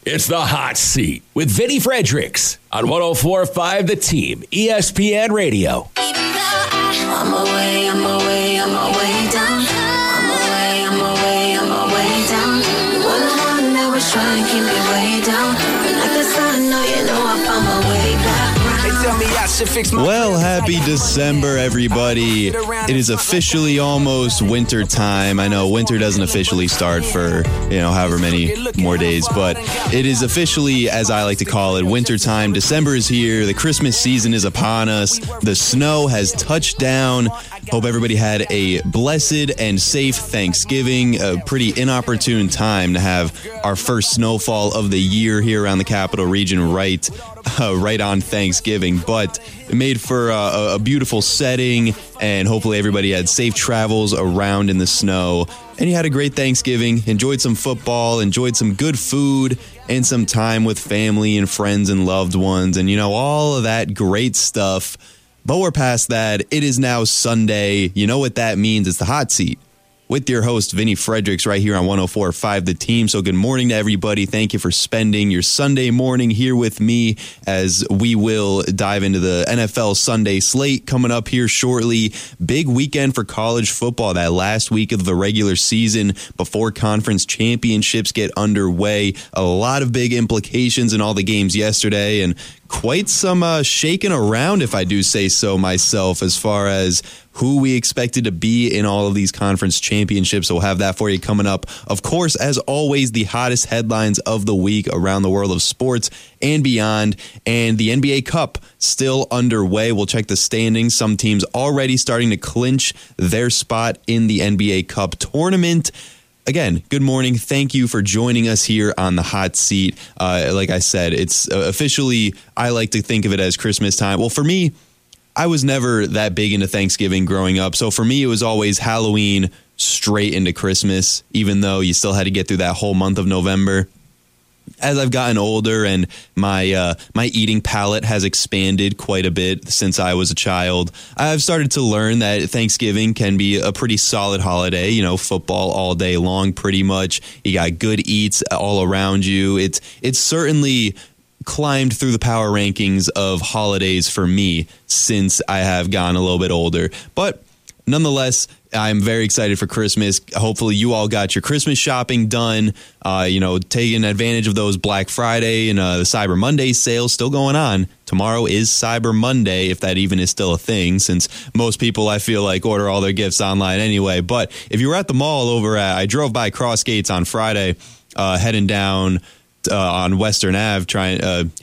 It's the Hot Seat with Vinny Fredericks on 104.5 The Team, ESPN Radio. I'm away down. I'm away down. You wanna hold and I was trying to keep me way down. Like the sun, no, you know I found my way back. Well, happy December, everybody. It is officially almost winter time. I know winter doesn't officially start for, however many more days, but it is officially, as I like to call it, winter time. December is here. The Christmas season is upon us. The snow has touched down. Hope everybody had a blessed and safe Thanksgiving. A pretty inopportune time to have our first snowfall of the year here around the capital region right on Thanksgiving, but it made for a beautiful setting, and hopefully everybody had safe travels around in the snow, and you had a great Thanksgiving, enjoyed some football, enjoyed some good food, and some time with family and friends and loved ones, and all of that great stuff. But we're past that. It is now Sunday. You know what that means. It's the Hot Seat with your host, Vinny Fredericks, right here on 104.5 The Team. So good morning to everybody. Thank you for spending your Sunday morning here with me as we will dive into the NFL Sunday slate coming up here shortly. Big weekend for college football, that last week of the regular season before conference championships get underway. A lot of big implications in all the games yesterday, and quite some shaking around, if I do say so myself, as far as who we expected to be in all of these conference championships. So we'll have that for you coming up. Of course, as always, the hottest headlines of the week around the world of sports and beyond. And the NBA Cup still underway. We'll check the standings. Some teams already starting to clinch their spot in the NBA Cup tournament. Again, good morning. Thank you for joining us here on the Hot Seat. Like I said, it's officially, I like to think of it as Christmas time. Well, for me, I was never that big into Thanksgiving growing up. So for me, it was always Halloween straight into Christmas, even though you still had to get through that whole month of November. As I've gotten older and my eating palate has expanded quite a bit since I was a child, I've started to learn that Thanksgiving can be a pretty solid holiday. Football all day long, pretty much. You got good eats all around you. It's certainly climbed through the power rankings of holidays for me since I have gotten a little bit older. But nonetheless, I'm very excited for Christmas. Hopefully you all got your Christmas shopping done, taking advantage of those Black Friday and the Cyber Monday sales still going on. Tomorrow is Cyber Monday, if that even is still a thing, since most people, I feel like, order all their gifts online anyway. But if you were at the mall I drove by Cross Gates on Friday, heading down on Western Ave, trying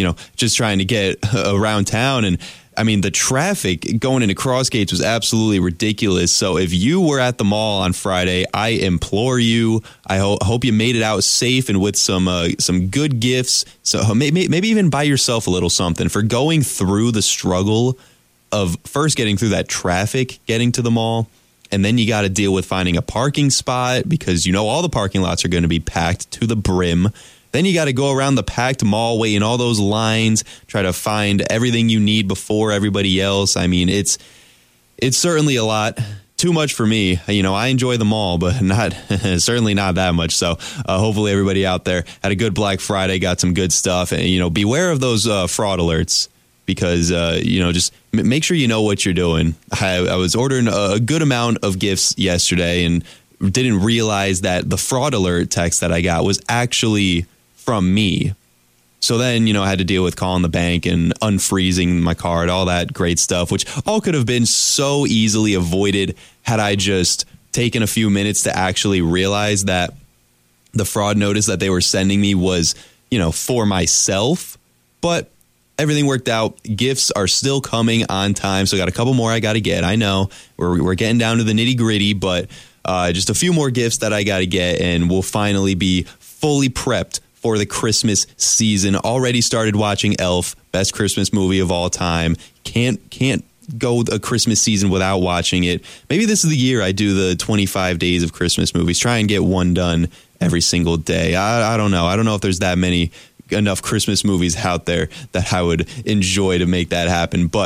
to get around town, and I mean, the traffic going into Cross Gates was absolutely ridiculous. So if you were at the mall on Friday, I implore you, I hope you made it out safe and with some good gifts. So maybe even buy yourself a little something for going through the struggle of first getting through that traffic, getting to the mall. And then you got to deal with finding a parking spot because all the parking lots are going to be packed to the brim. Then you got to go around the packed mall, wait in all those lines, try to find everything you need before everybody else. I mean, it's certainly a lot. Too much for me. I enjoy the mall, but certainly not that much. So hopefully everybody out there had a good Black Friday, got some good stuff. And, beware of those fraud alerts because, just make sure you know what you're doing. I was ordering a good amount of gifts yesterday and didn't realize that the fraud alert text that I got was actually from me. So then, I had to deal with calling the bank and unfreezing my card, all that great stuff, which all could have been so easily avoided had I just taken a few minutes to actually realize that the fraud notice that they were sending me was, for myself. But everything worked out. Gifts are still coming on time. So I got a couple more I got to get. I know we're getting down to the nitty gritty, but just a few more gifts that I got to get, and we'll finally be fully prepped for the Christmas season. Already started watching Elf, best Christmas movie of all time. Can't go a Christmas season without watching it. Maybe this is the year I do the 25 days of Christmas movies. Try and get one done every single day. I don't know. I don't know if there's enough Christmas movies out there that I would enjoy to make that happen. But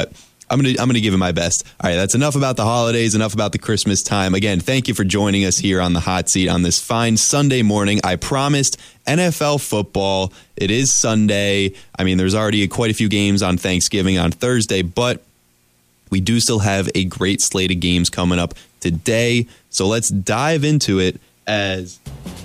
I'm gonna give it my best. All right, that's enough about the holidays, enough about the Christmas time. Again, thank you for joining us here on the hot seat on this fine Sunday morning. I promised NFL football. It is Sunday. I mean, there's already quite a few games on Thanksgiving on Thursday, but we do still have a great slate of games coming up today. So let's dive into it, as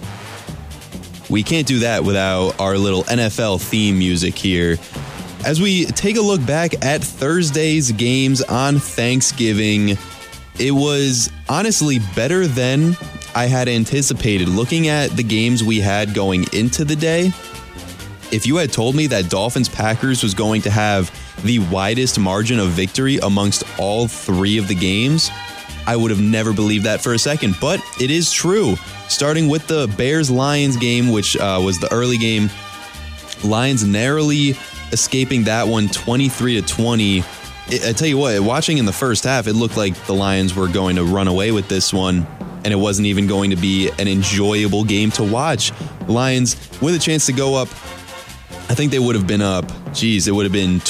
we can't do that without our little NFL theme music here. As we take a look back at Thursday's games on Thanksgiving, it was honestly better than I had anticipated. Looking at the games we had going into the day, if you had told me that Dolphins-Packers was going to have the widest margin of victory amongst all three of the games, I would have never believed that for a second. But it is true. Starting with the Bears-Lions game, which was the early game, Lions narrowly escaping that one 23-20. I tell you what, watching in the first half, it looked like the Lions were going to run away with this one, and it wasn't even going to be an enjoyable game to watch. Lions with a chance to go up, I think they would have been up, it would have been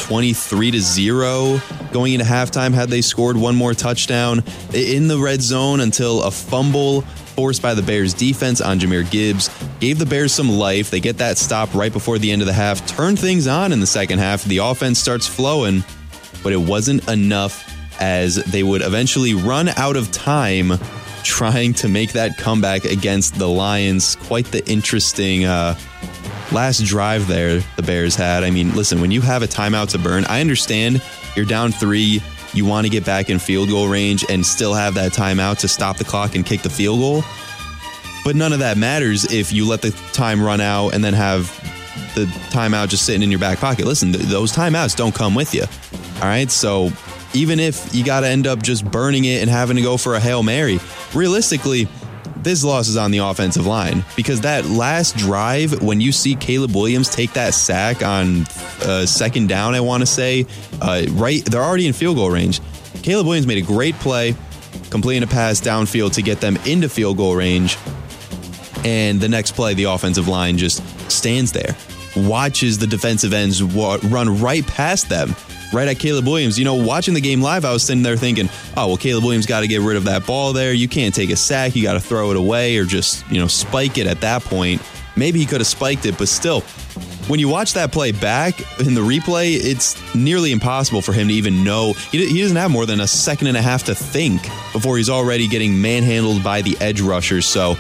23-0 going into halftime had they scored one more touchdown in the red zone until a fumble forced by the Bears defense on Jahmyr Gibbs gave the Bears some life. They get that stop right before the end of the half, turn things on in the second half. The offense starts flowing, but it wasn't enough, as they would eventually run out of time trying to make that comeback against the Lions. Quite the interesting last drive there the Bears had. I mean, listen, when you have a timeout to burn, I understand you're down 3, you want to get back in field goal range and still have that timeout to stop the clock and kick the field goal. But none of that matters if you let the time run out and then have the timeout just sitting in your back pocket. Listen, those timeouts don't come with you. All right, so even if you got to end up just burning it and having to go for a Hail Mary, realistically, this loss is on the offensive line, because that last drive, when you see Caleb Williams take that sack on second down, I want to say, they're already in field goal range. Caleb Williams made a great play, completing a pass downfield to get them into field goal range. And the next play, the offensive line just stands there, watches the defensive ends run right past them, right at Caleb Williams. You know, watching the game live, I was sitting there thinking, oh, well, Caleb Williams got to get rid of that ball there. You can't take a sack. You got to throw it away or just, spike it at that point. Maybe he could have spiked it, but still, when you watch that play back in the replay, it's nearly impossible for him to even know. He doesn't have more than a second and a half to think before he's already getting manhandled by the edge rushers. So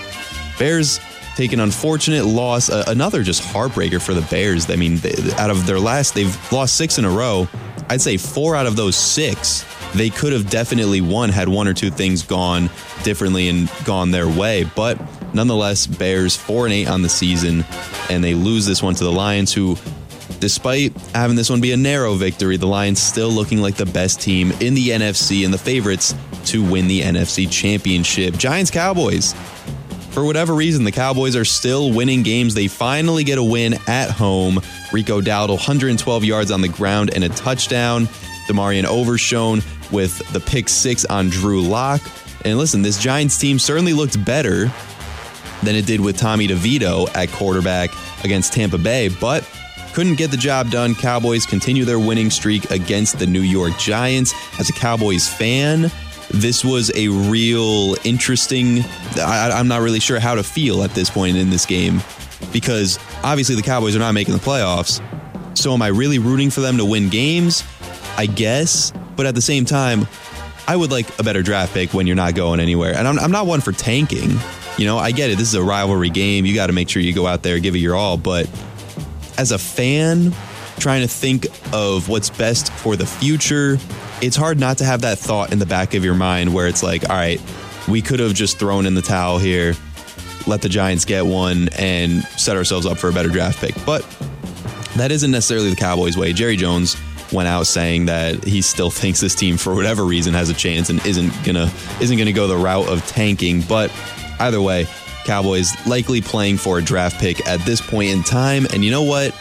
Bears take an unfortunate loss, another just heartbreaker for the Bears. I mean, out of their they've lost 6 in a row. I'd say 4 out of those 6, they could have definitely won had one or two things gone differently and gone their way. But nonetheless, Bears 4-8 on the season, and they lose this one to the Lions, who, despite having this one be a narrow victory, the Lions still looking like the best team in the NFC and the favorites to win the NFC Championship. Giants-Cowboys. For whatever reason, the Cowboys are still winning games. They finally get a win at home. Rico Dowdle, 112 yards on the ground and a touchdown. DeMarion Overshown with the pick 6 on Drew Lock. And listen, this Giants team certainly looked better than it did with Tommy DeVito at quarterback against Tampa Bay, but couldn't get the job done. Cowboys continue their winning streak against the New York Giants. As a Cowboys fan, this was a real interesting, I'm not really sure how to feel at this point in this game, because obviously the Cowboys are not making the playoffs. So am I really rooting for them to win games? I guess. But at the same time, I would like a better draft pick when you're not going anywhere. And I'm not one for tanking. I get it. This is a rivalry game. You got to make sure you go out there, give it your all. But as a fan, trying to think of what's best for the future, it's hard not to have that thought in the back of your mind where it's like, all right, we could have just thrown in the towel here, let the Giants get one, and set ourselves up for a better draft pick. But that isn't necessarily the Cowboys' way. Jerry Jones went out saying that he still thinks this team, for whatever reason, has a chance and isn't gonna go the route of tanking. But either way, Cowboys likely playing for a draft pick at this point in time. And you know what?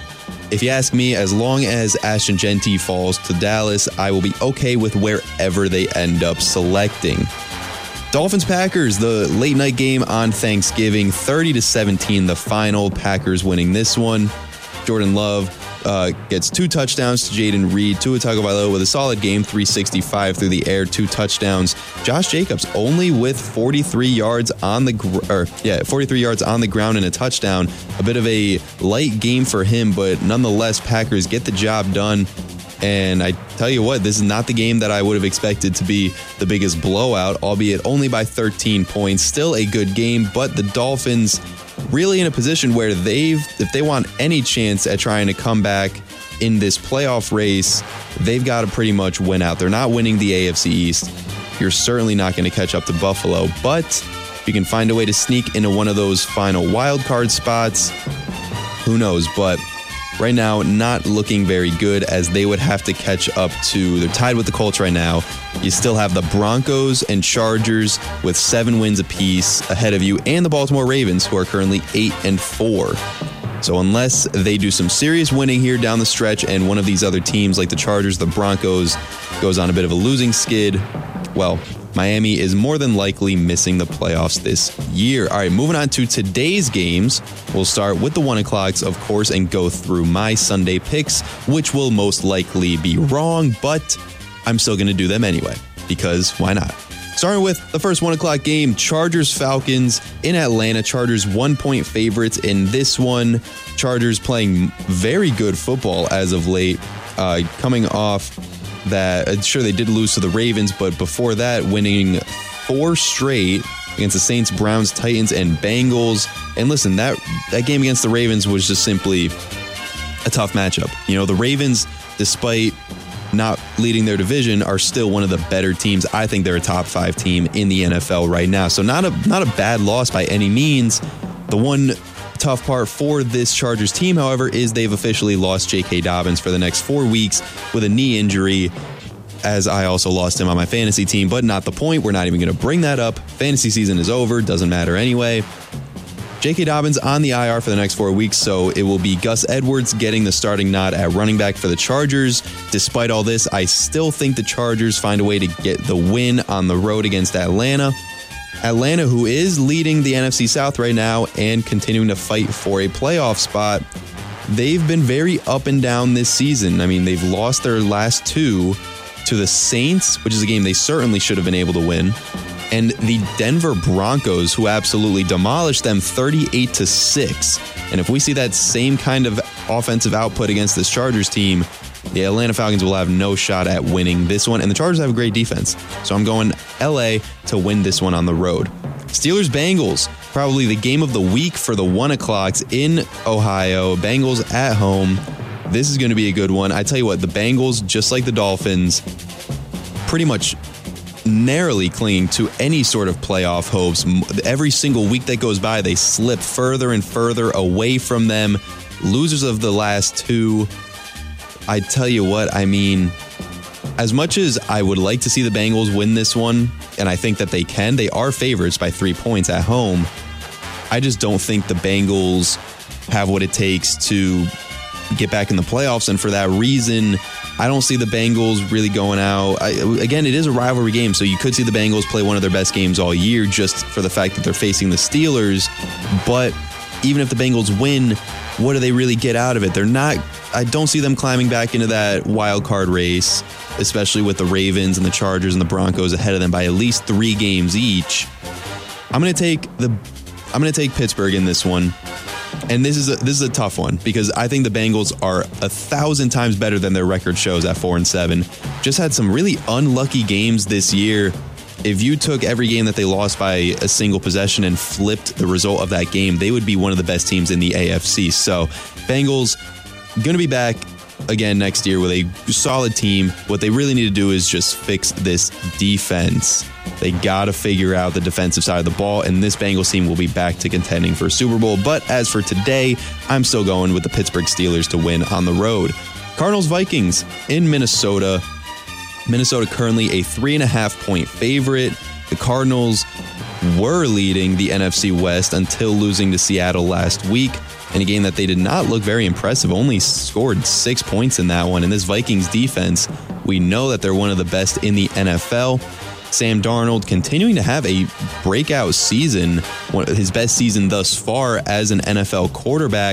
If you ask me, as long as Ashton Jeanty falls to Dallas, I will be okay with wherever they end up selecting. Dolphins-Packers, the late night game on Thanksgiving, 30-17 the final. Packers winning this one. Jordan Love gets 2 touchdowns to Jaden Reed. Tua Tagovailoa with a solid game, 365 through the air, 2 touchdowns. Josh Jacobs only with 43 yards on the 43 yards on the ground and a touchdown. A bit of a light game for him, but nonetheless, Packers get the job done. And I tell you what, this is not the game that I would have expected to be the biggest blowout, albeit only by 13 points. Still a good game, but the Dolphins really in a position where if they want any chance at trying to come back in this playoff race, they've got to pretty much win out. They're not winning the AFC East. You're certainly not going to catch up to Buffalo, but if you can find a way to sneak into one of those final wild card spots, who knows? But right now, not looking very good, as they would have to catch up to, they're tied with the Colts right now. You still have the Broncos and Chargers with 7 wins apiece ahead of you, and the Baltimore Ravens, who are currently 8-4. So unless they do some serious winning here down the stretch, and one of these other teams like the Chargers, the Broncos, goes on a bit of a losing skid, well, Miami is more than likely missing the playoffs this year. All right, moving on to today's games. We'll start with the 1 o'clocks, of course, and go through my Sunday picks, which will most likely be wrong, but I'm still going to do them anyway, because why not? Starting with the first 1 o'clock game, Chargers-Falcons in Atlanta. Chargers 1-point favorites in this one. Chargers playing very good football as of late, coming off that, sure, they did lose to the Ravens, but before that, winning 4 straight against the Saints, Browns, Titans, and Bengals. And listen, that game against the Ravens was just simply a tough matchup. You know, the Ravens, despite not leading their division, are still one of the better teams. I think they're a top 5 team in the NFL right now. So not a bad loss by any means. The one tough part for this Chargers team, however, is they've officially lost J.K. Dobbins for the next 4 weeks with a knee injury, as I also lost him on my fantasy team, but not the point. We're not even going to bring that up. Fantasy season is over. Doesn't matter anyway. J.K. Dobbins on the IR for the next 4 weeks, so it will be Gus Edwards getting the starting nod at running back for the Chargers. Despite all this, I still think the Chargers find a way to get the win on the road against Atlanta. Atlanta, who is leading the NFC South right now and continuing to fight for a playoff spot, they've been very up and down this season. I mean, they've lost their last 2 to the Saints, which is a game they certainly should have been able to win, and the Denver Broncos, who absolutely demolished them 38-6. And if we see that same kind of offensive output against this Chargers team, the Atlanta Falcons will have no shot at winning this one. And the Chargers have a great defense. So I'm going LA to win this one on the road. Steelers-Bengals, probably the game of the week for the 1 o'clocks in Ohio. Bengals at home. This is going to be a good one. I tell you what, the Bengals, just like the Dolphins, pretty much narrowly clinging to any sort of playoff hopes. Every single week that goes by, they slip further and further away from them. Losers of the last 2. I tell you what, I mean, as much as I would like to see the Bengals win this one, and I think that they can, they are favorites by 3 points at home. I just don't think the Bengals have what it takes to get back in the playoffs, and for that reason, I don't see the Bengals really going out. Again, it is a rivalry game, so you could see the Bengals play one of their best games all year just for the fact that they're facing the Steelers. But even if the Bengals win, what do they really get out of it? I don't see them climbing back into that wild card race, especially with the Ravens and the Chargers and the Broncos ahead of them by at least 3 games each. I'm going to take Pittsburgh in this one. And this is a tough one because I think the Bengals are 1,000 times better than their record shows at 4-7. Just had some really unlucky games this year. If you took every game that they lost by a single possession and flipped the result of that game, they would be one of the best teams in the AFC. So Bengals going to be back again next year with a solid team. What they really need to do is just fix this defense. They got to figure out the defensive side of the ball, and this Bengals team will be back to contending for a Super Bowl. But as for today, I'm still going with the Pittsburgh Steelers to win on the road. Cardinals-Vikings in Minnesota. Minnesota currently a 3.5-point favorite. The Cardinals were leading the NFC West until losing to Seattle last week in a game that they did not look very impressive. Only scored 6 points in that one. And this Vikings defense, we know that they're one of the best in the NFL. Sam Darnold continuing to have a breakout season, his best season thus far as an NFL quarterback.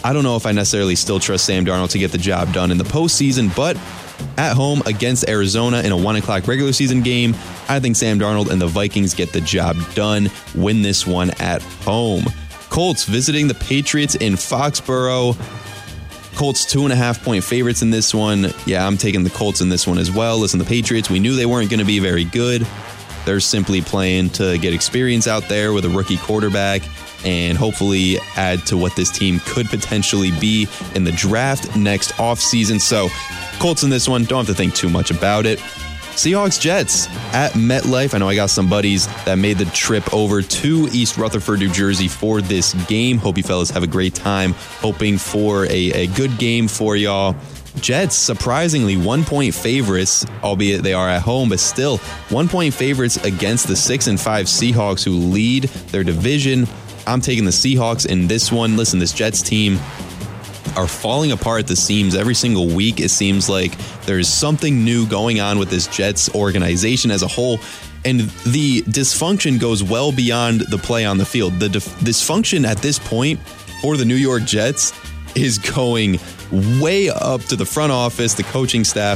I don't know if I necessarily still trust Sam Darnold to get the job done in the postseason, but at home against Arizona in a 1 o'clock regular season game, I think Sam Darnold and the Vikings get the job done, win this one at home. Colts visiting the Patriots in Foxborough. Colts 2.5-point favorites in this one. Yeah, I'm taking the Colts in this one as well. Listen, the Patriots, we knew they weren't going to be very good. They're simply playing to get experience out there with a rookie quarterback and hopefully add to what this team could potentially be in the draft next offseason. So Colts in this one, don't have to think too much about it. Seahawks Jets at MetLife. I know I got some buddies that made the trip over to East Rutherford, New Jersey for this game. Hope you fellas have a great time. Hoping for a good game for y'all. Jets, surprisingly, 1-point favorites, albeit they are at home, but still 1-point favorites against the 6-5 Seahawks who lead their division. I'm taking the Seahawks in this one. Listen, this Jets team are falling apart at the seams every single week. It seems like there's something new going on with this Jets organization as a whole. And the dysfunction goes well beyond the play on the field. The dysfunction at this point for the New York Jets is going way up to the front office, the coaching staff.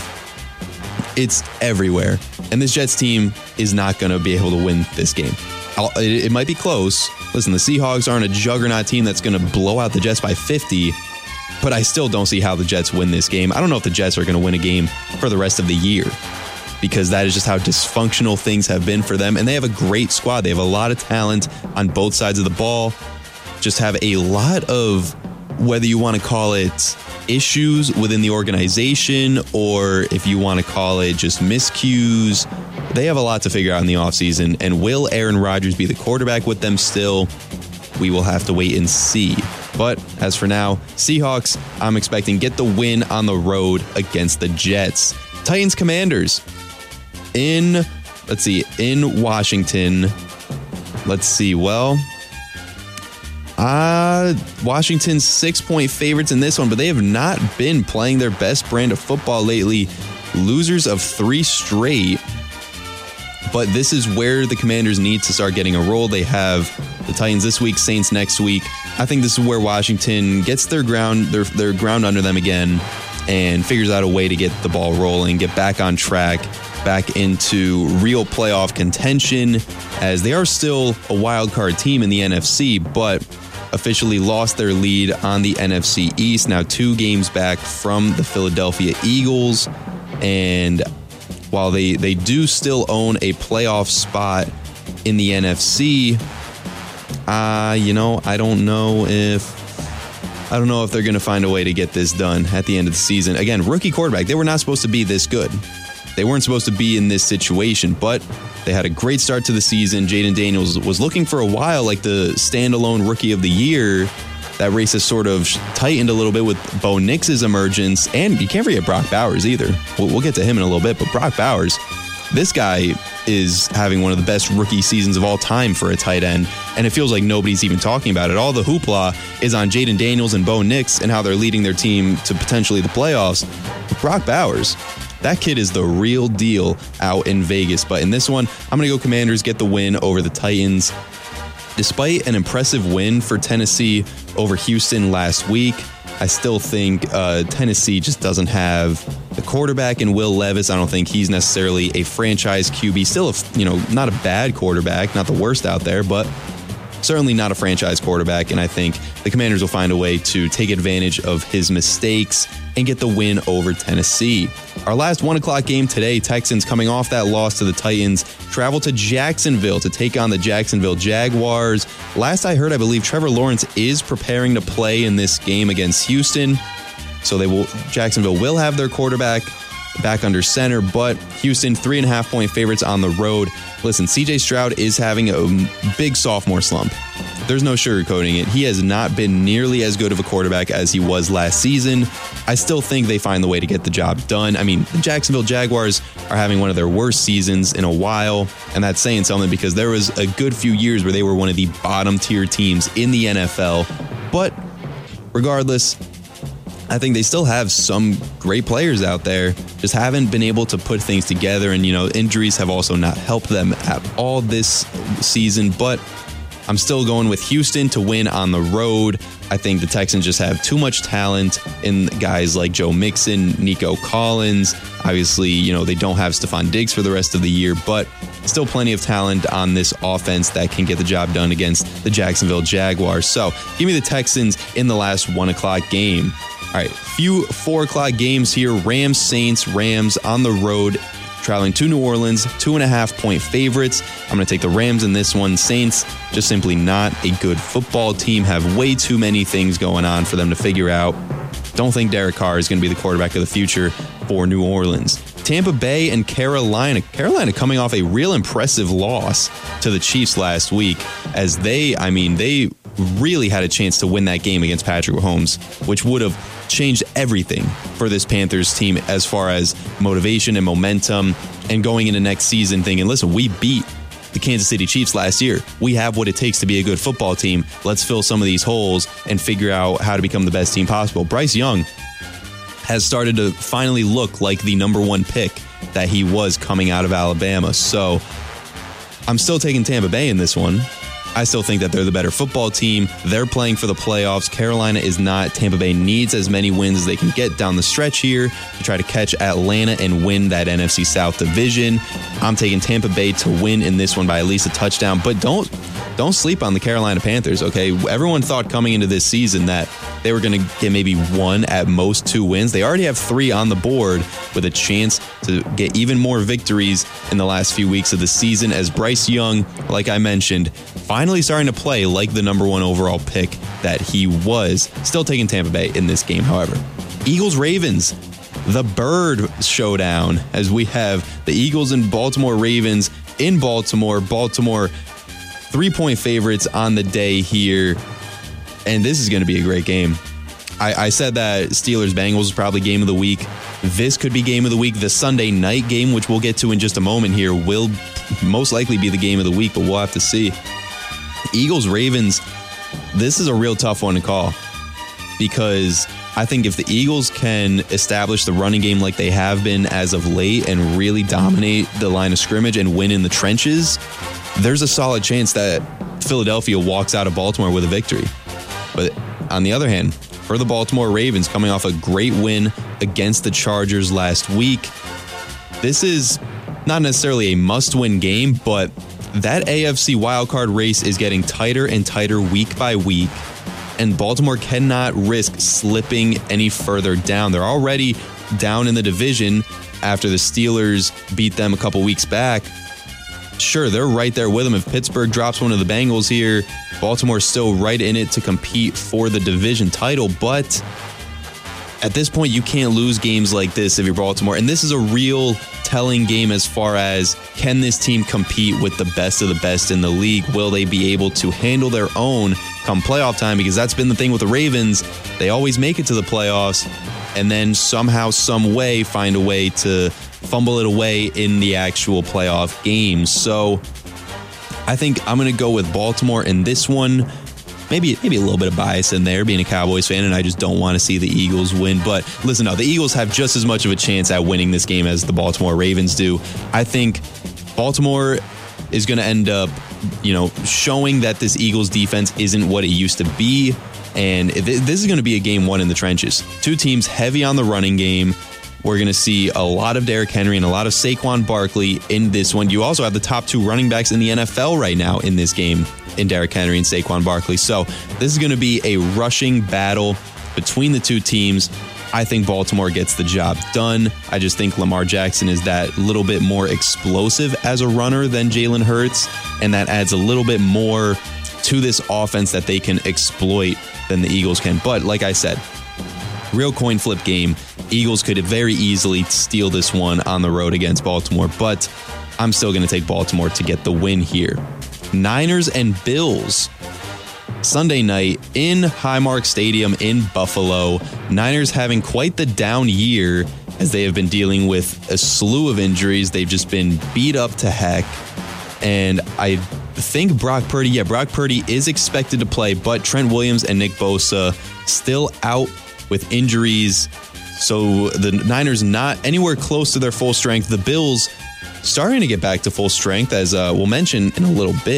It's everywhere. And this Jets team is not going to be able to win this game. It might be close. Listen, the Seahawks aren't a juggernaut team that's going to blow out the Jets by 50, but I still don't see how the Jets win this game. I don't know if the Jets are going to win a game for the rest of the year because that is just how dysfunctional things have been for them. And they have a great squad. They have a lot of talent on both sides of the ball. Just have a lot of, whether you want to call it issues within the organization or if you want to call it just miscues, they have a lot to figure out in the offseason. And will Aaron Rodgers be the quarterback with them still? We will have to wait and see. But as for now, Seahawks, I'm expecting get the win on the road against the Jets. Titans Commanders in Washington. Washington's 6-point favorites in this one, but they have not been playing their best brand of football lately. Losers of 3 straight. But this is where the Commanders need to start getting a roll. They have the Titans this week, Saints next week. I think this is where Washington gets their ground under them again and figures out a way to get the ball rolling, get back on track, back into real playoff contention, as they are still a wild card team in the NFC, but officially lost their lead on the NFC East, now 2 games back from the Philadelphia Eagles. And while they do still own a playoff spot in the NFC, I don't know if they're going to find a way to get this done at the end of the season. Again, rookie quarterback. They were not supposed to be this good. They weren't supposed to be in this situation, but they had a great start to the season. Jaden Daniels was looking for a while like the standalone rookie of the year. That race has sort of tightened a little bit with Bo Nix's emergence, and you can't forget Brock Bowers either. We'll get to him in a little bit, but Brock Bowers, this guy is having one of the best rookie seasons of all time for a tight end, and it feels like nobody's even talking about it. All the hoopla is on Jaden Daniels and Bo Nix and how they're leading their team to potentially the playoffs. But Brock Bowers, that kid is the real deal out in Vegas. But in this one, I'm going to go Commanders, get the win over the Titans. Despite an impressive win for Tennessee over Houston last week, I still think Tennessee just doesn't have the quarterback in Will Levis. I don't think he's necessarily a franchise QB. Still, not a bad quarterback, not the worst out there, but certainly not a franchise quarterback. And I think the Commanders will find a way to take advantage of his mistakes and get the win over Tennessee. Our last 1 o'clock game today, Texans coming off that loss to the Titans, travel to Jacksonville to take on the Jacksonville Jaguars. Last I heard, I believe Trevor Lawrence is preparing to play in this game against Houston. So Jacksonville will have their quarterback back under center, but Houston 3.5-point favorites on the road. Listen, CJ Stroud is having a big sophomore slump. There's no sugarcoating it. He has not been nearly as good of a quarterback as he was last season. I still think they find the way to get the job done. I mean, the Jacksonville Jaguars are having one of their worst seasons in a while, and that's saying something because there was a good few years where they were one of the bottom tier teams in the NFL. But regardless, I think they still have some great players out there, just haven't been able to put things together. And, injuries have also not helped them at all this season. But I'm still going with Houston to win on the road. I think the Texans just have too much talent in guys like Joe Mixon, Nico Collins. Obviously, they don't have Stephon Diggs for the rest of the year, but still plenty of talent on this offense that can get the job done against the Jacksonville Jaguars. So give me the Texans in the last 1 o'clock game. All right, few 4 o'clock games here. Rams, Saints, Rams on the road, traveling to New Orleans, 2.5-point favorites. I'm going to take the Rams in this one. Saints, just simply not a good football team, have way too many things going on for them to figure out. Don't think Derek Carr is going to be the quarterback of the future for New Orleans. Tampa Bay and Carolina. Carolina coming off a real impressive loss to the Chiefs last week, as they really had a chance to win that game against Patrick Mahomes, which would have changed everything for this Panthers team as far as motivation and momentum, and going into next season thinking, listen, we beat the Kansas City Chiefs last year. We have what it takes to be a good football team. Let's fill some of these holes and figure out how to become the best team possible. Bryce Young has started to finally look like the number 1 pick that he was coming out of Alabama. So I'm still taking Tampa Bay in this one. I still think that they're the better football team. They're playing for the playoffs. Carolina is not. Tampa Bay needs as many wins as they can get down the stretch here to try to catch Atlanta and win that NFC South division. I'm taking Tampa Bay to win in this one by at least a touchdown, but don't sleep on the Carolina Panthers, okay? Everyone thought coming into this season that they were going to get maybe 1, at most 2 wins. They already have 3 on the board with a chance to get even more victories in the last few weeks of the season, as Bryce Young, like I mentioned, finally starting to play like the number 1 overall pick that he was. Still taking Tampa Bay in this game, however. Eagles-Ravens, the Bird Showdown, as we have the Eagles and Baltimore Ravens in Baltimore. Baltimore 3-point favorites on the day here, and this is going to be a great game. I said that Steelers-Bengals is probably game of the week. This could be game of the week. The Sunday night game, which we'll get to in just a moment here, will most likely be the game of the week, but we'll have to see. Eagles-Ravens, this is a real tough one to call, because I think if the Eagles can establish the running game like they have been as of late and really dominate the line of scrimmage and win in the trenches, there's a solid chance that Philadelphia walks out of Baltimore with a victory. But on the other hand, for the Baltimore Ravens, coming off a great win against the Chargers last week, this is not necessarily a must-win game, but that AFC wildcard race is getting tighter and tighter week by week, and Baltimore cannot risk slipping any further down. They're already down in the division after the Steelers beat them a couple weeks back. Sure, they're right there with them. If Pittsburgh drops one of the Bengals here, Baltimore's still right in it to compete for the division title. But at this point, you can't lose games like this if you're Baltimore. And this is a real telling game as far as, can this team compete with the best of the best in the league? Will they be able to handle their own come playoff time? Because that's been the thing with the Ravens. They always make it to the playoffs and then somehow, some way, find a way to fumble it away in the actual playoff games. So I think I'm going to go with Baltimore in this one. Maybe a little bit of bias in there, being a Cowboys fan, and I just don't want to see the Eagles win. But listen, no, the Eagles have just as much of a chance at winning this game as the Baltimore Ravens do. I think Baltimore is going to end up, showing that this Eagles defense isn't what it used to be. And this is going to be a game won in the trenches. Two teams heavy on the running game. We're going to see a lot of Derrick Henry and a lot of Saquon Barkley in this one. You also have the top 2 running backs in the NFL right now in this game, in Derrick Henry and Saquon Barkley. So this is going to be a rushing battle between the two teams. I think Baltimore gets the job done. I just think Lamar Jackson is that little bit more explosive as a runner than Jalen Hurts, and that adds a little bit more to this offense that they can exploit than the Eagles can. But like I said, real coin flip game. Eagles could very easily steal this one on the road against Baltimore, but I'm still going to take Baltimore to get the win here. Niners and Bills. Sunday night in Highmark Stadium in Buffalo. Niners having quite the down year as they have been dealing with a slew of injuries. They've just been beat up to heck. And I think Brock Purdy is expected to play, but Trent Williams and Nick Bosa still out with injuries. So the Niners not anywhere close to their full strength. The Bills starting to get back to full strength, as we'll mention in a little bit.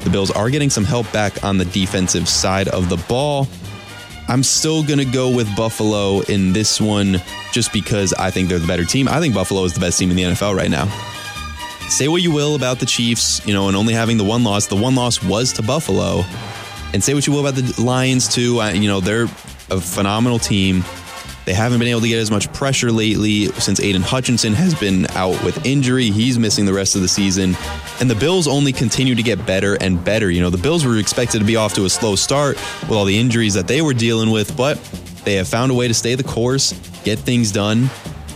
The Bills are getting some help back on the defensive side of the ball. I'm still going to go with Buffalo in this one just because I think they're the better team. I think Buffalo is the best team in the NFL right now. Say what you will about the Chiefs, and only having the one loss. The one loss was to Buffalo. And say what you will about the Lions, too. They're a phenomenal team. They haven't been able to get as much pressure lately since Aiden Hutchinson has been out with injury. He's missing the rest of the season. And the Bills only continue to get better and better. The Bills were expected to be off to a slow start with all the injuries that they were dealing with, but they have found a way to stay the course, get things done.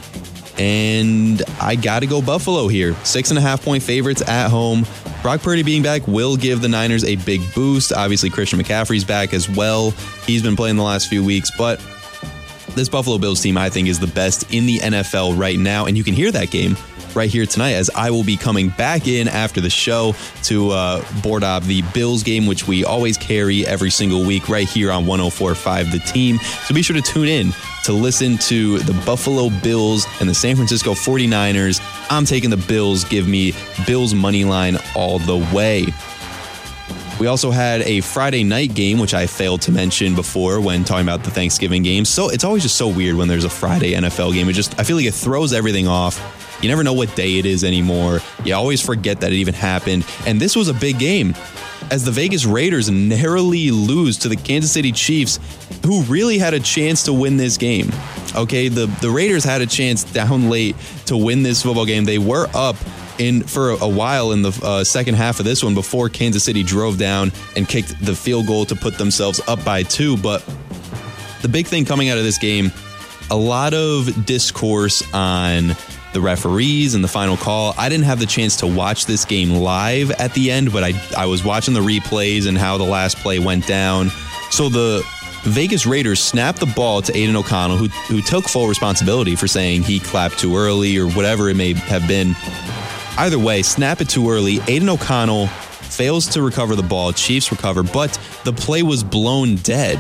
And I got to go Buffalo here. 6.5-point favorites at home. Brock Purdy being back will give the Niners a big boost. Obviously, Christian McCaffrey's back as well. He's been playing the last few weeks, but this Buffalo Bills team, I think, is the best in the NFL right now. And you can hear that game right here tonight as I will be coming back in after the show to board up the Bills game, which we always carry every single week right here on 104.5 The Team. So be sure to tune in to listen to the Buffalo Bills and the San Francisco 49ers. I'm taking the Bills. Give me Bills money line all the way. We also had a Friday night game, which I failed to mention before when talking about the Thanksgiving game. So it's always just so weird when there's a Friday NFL game. I feel like it throws everything off. You never know what day it is anymore. You always forget that it even happened. And this was a big game as the Vegas Raiders narrowly lose to the Kansas City Chiefs, who really had a chance to win this game. Okay, the Raiders had a chance down late to win this football game. They were up for a while in the second half of this one before Kansas City drove down and kicked the field goal to put themselves up by 2. But the big thing coming out of this game, a lot of discourse on the referees and the final call. I didn't have the chance to watch this game live at the end, but I was watching the replays and how the last play went down. So the Vegas Raiders snapped the ball to Aiden O'Connell, who took full responsibility for saying he clapped too early or whatever it may have been. Either way, snap it too early. Aiden O'Connell fails to recover the ball. Chiefs recover, but the play was blown dead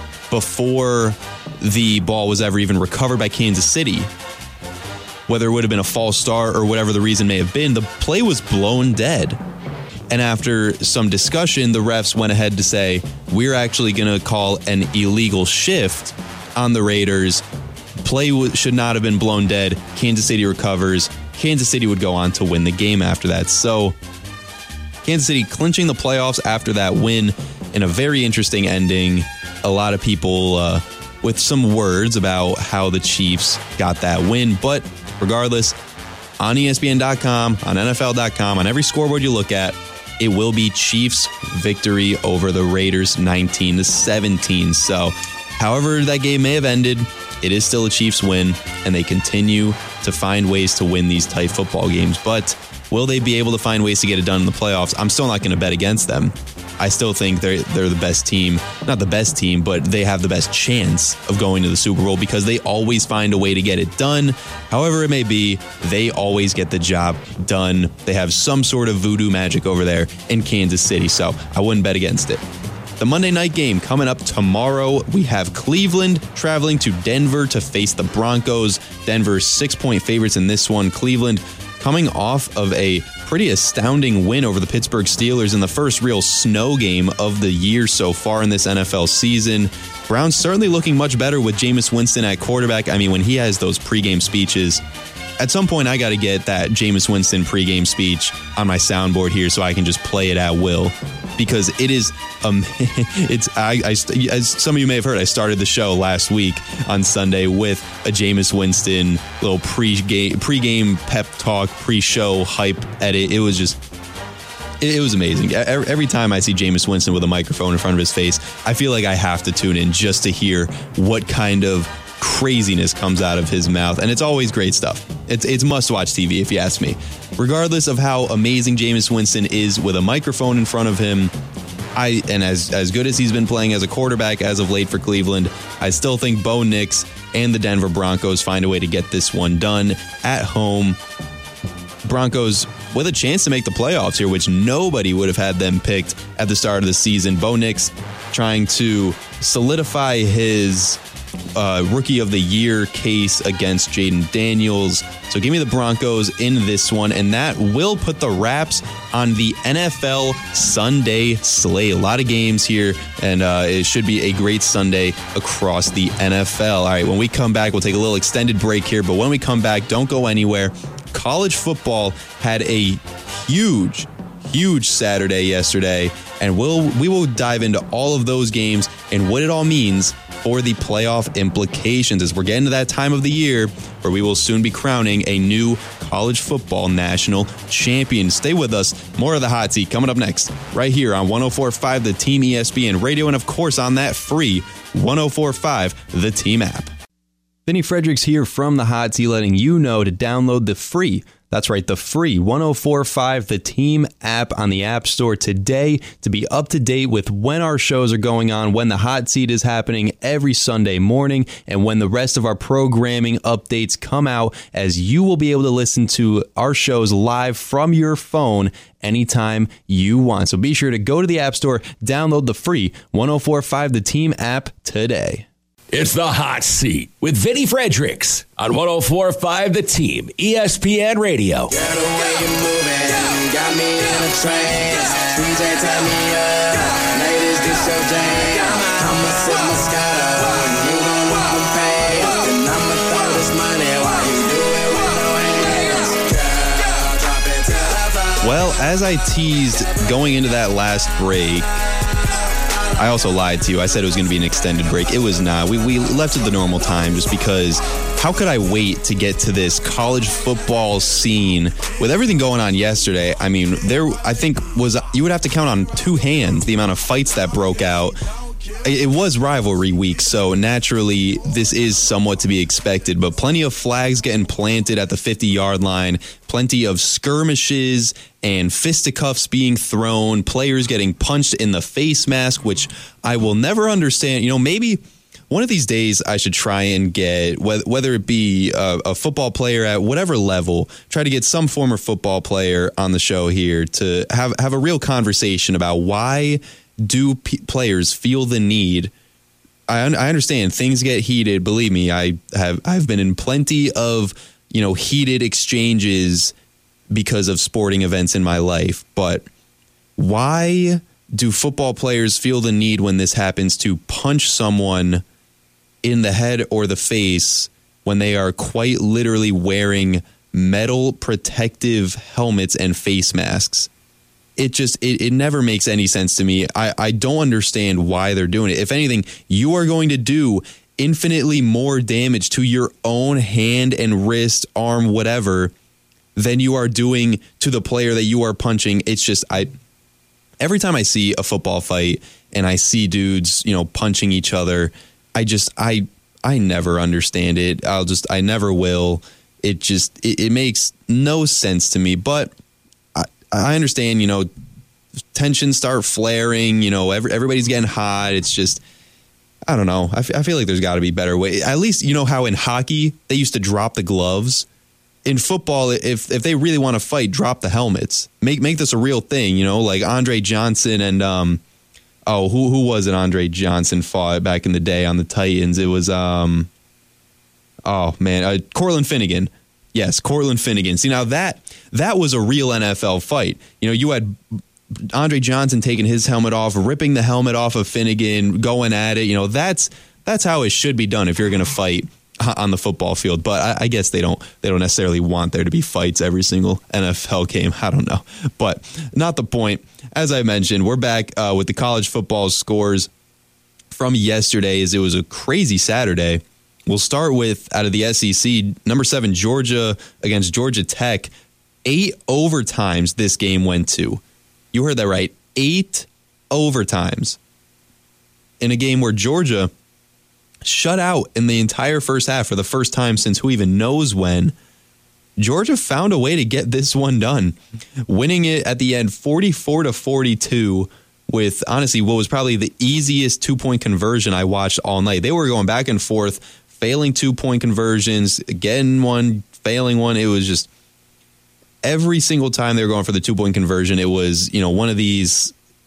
before the ball was ever even recovered by Kansas City. Whether it would have been a false start or whatever the reason may have been, the play was blown dead. And after some discussion, the refs went ahead to say, we're actually going to call an illegal shift on the Raiders. Play should not have been blown dead. Kansas City recovers. Kansas City would go on to win the game after that. So Kansas City clinching the playoffs after that win in a very interesting ending. A lot of people with some words about how the Chiefs got that win. But regardless, on ESPN.com, on NFL.com, on every scoreboard you look at, it will be Chiefs victory over the Raiders 19-17. So however that game may have ended, it is still a Chiefs win, and they continue to find ways to win these tight football games. But will they be able to find ways to get it done in the playoffs? I'm still not going to bet against them. I still think they're the best team. Not the best team, but they have the best chance of going to the Super Bowl because they always find a way to get it done. However it may be, they always get the job done. They have some sort of voodoo magic over there in Kansas City, so I wouldn't bet against it. The Monday night game coming up tomorrow, we have Cleveland traveling to Denver to face the Broncos. Denver 6-point favorites in this one. Cleveland coming off of a pretty astounding win over the Pittsburgh Steelers in the first real snow game of the year so far in this NFL season. Browns certainly looking much better with Jameis Winston at quarterback. I mean, when he has those pregame speeches, at some point I got to get that Jameis Winston pregame speech on my soundboard here so I can just play it at will. Because it is, as some of you may have heard, I started the show last week on Sunday with a Jameis Winston little pregame pep talk, pre-show hype edit. It was amazing. Every time I see Jameis Winston with a microphone in front of his face, I feel like I have to tune in just to hear what kind of craziness comes out of his mouth, and it's always great stuff. It's must-watch TV if you ask me. Regardless of how amazing Jameis Winston is with a microphone in front of him, and as good as he's been playing as a quarterback as of late for Cleveland, I still think Bo Nix and the Denver Broncos find a way to get this one done at home. Broncos with a chance to make the playoffs here, which nobody would have had them picked at the start of the season. Bo Nix trying to solidify his Rookie of the Year case against Jaden Daniels. So give me the Broncos in this one, and that will put the wraps on the NFL Sunday slate. A lot of games here, and it should be a great Sunday across the NFL. All right, when we come back, we'll take a little extended break here, but when we come back, don't go anywhere. College football had a huge Saturday yesterday, and we will dive into all of those games and what it all means for the playoff implications as we're getting to that time of the year where we will soon be crowning a new college football national champion. Stay with us. More of the Hot Seat coming up next right here on 104.5 The Team ESPN Radio, and of course on that free 104.5 The Team app. Vinny Fredericks here from the Hot Seat, letting you know to download the free 104.5 The Team app on the App Store today to be up to date with when our shows are going on, when the Hot Seat is happening every Sunday morning, and when the rest of our programming updates come out, as you will be able to listen to our shows live from your phone anytime you want. So be sure to go to the App Store, download the free 104.5 The Team app today. It's the Hot Seat with Vinny Fredericks on 104.5 The Team, ESPN Radio. Girl, the way you moving got me in a trance. DJ, turn me up. Ladies, this your jam. I'ma sip Moscato and you gon' look and pay. And I'ma throw this money while you do it with no hands. Girl, drop it to the floor. Well, as I teased going into that last break, I also lied to you. I said it was going to be an extended break. It was not. We left at the normal time just because how could I wait to get to this college football scene with everything going on yesterday? I mean, I think you would have to count on two hands the amount of fights that broke out. It was rivalry week, so naturally this is somewhat to be expected, but plenty of flags getting planted at the 50-yard line, plenty of skirmishes and fisticuffs being thrown, players getting punched in the face mask, which I will never understand. You know, maybe one of these days I should try and get, whether it be a football player at whatever level, try to get some former football player on the show here to have a real conversation about why do players feel the need. I understand things get heated. Believe me, I've been in plenty of heated exchanges because of sporting events in my life. But why do football players feel the need when this happens to punch someone in the head or the face when they are quite literally wearing metal protective helmets and face masks? It never makes any sense to me. I don't understand why they're doing it. If anything, you are going to do infinitely more damage to your own hand and wrist, arm, whatever, than you are doing to the player that you are punching. It's just, every time I see a football fight and I see dudes, punching each other, I never understand it. I never will. It makes no sense to me, but I understand, tensions start flaring, everybody's getting hot. It's just, I don't know. I feel like there's got to be better way. At least, how in hockey, they used to drop the gloves. In football, if they really want to fight, drop the helmets. Make this a real thing, like Andre Johnson and, who was it Andre Johnson fought back in the day on the Titans? It was, Cortland Finnegan. Yes, Cortland Finnegan. See, now that was a real NFL fight. You had Andre Johnson taking his helmet off, ripping the helmet off of Finnegan, going at it. That's how it should be done if you're going to fight on the football field. But I guess they don't necessarily want there to be fights every single NFL game. I don't know, but not the point. As I mentioned, we're back with the college football scores from yesterday, as it was a crazy Saturday. We'll start with, out of the SEC, number 7, Georgia against Georgia Tech. 8 overtimes this game went to. You heard that right. 8 overtimes. In a game where Georgia shut out in the entire first half for the first time since who even knows when. Georgia found a way to get this one done, winning it at the end 44-42 with, honestly, what was probably the easiest 2-point conversion I watched all night. They were going back and forth, failing 2-point conversions, getting one, failing one. It was just every single time they were going for the 2-point conversion, it was, one of these